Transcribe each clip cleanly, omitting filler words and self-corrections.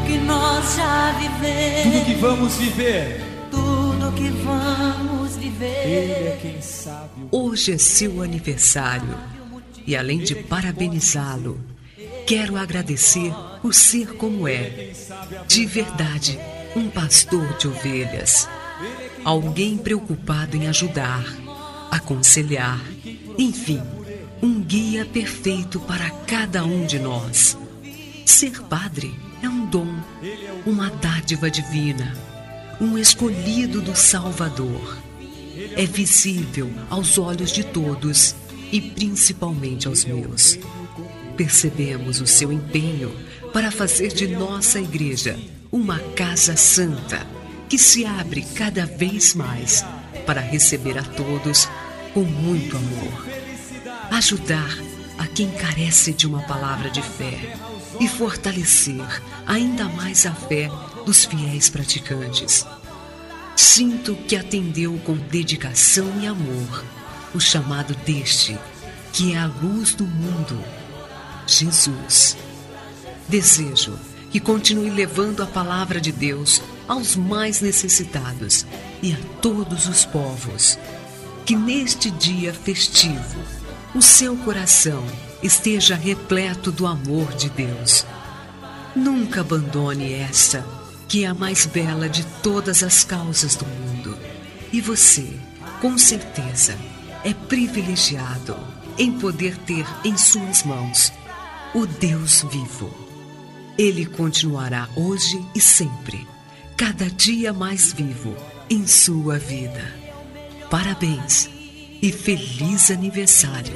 que nós já vivemos, tudo que vamos viver, tudo que vamos viver. Ele é quem sabe. Hoje é seu aniversário e, além de parabenizá-lo, quero agradecer por ser como é, de verdade, um pastor de ovelhas, alguém preocupado em ajudar, aconselhar, enfim, um guia perfeito para cada um de nós. Ser padre é um dom, uma dádiva divina, um escolhido do Salvador. É visível aos olhos de todos e principalmente aos meus. Percebemos o seu empenho para fazer de nossa igreja uma casa santa, que se abre cada vez mais para receber a todos com muito amor. Ajudar a quem carece de uma palavra de fé e fortalecer ainda mais a fé dos fiéis praticantes. Sinto que atendeu com dedicação e amor o chamado deste, que é a luz do mundo, Jesus. Desejo que continue levando a palavra de Deus aos mais necessitados e a todos os povos. Que neste dia festivo o seu coração esteja repleto do amor de Deus. Nunca abandone esta, que é a mais bela de todas as causas do mundo. E você, com certeza, é privilegiado em poder ter em suas mãos o Deus vivo. Ele continuará hoje e sempre, cada dia mais vivo em sua vida. Parabéns e feliz aniversário.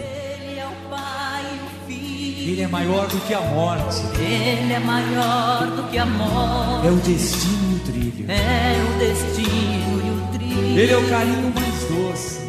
Ele é maior do que a morte. Ele é maior do que a morte. É o destino e o trilho. É o destino e o trilho. Ele é o carinho mais doce.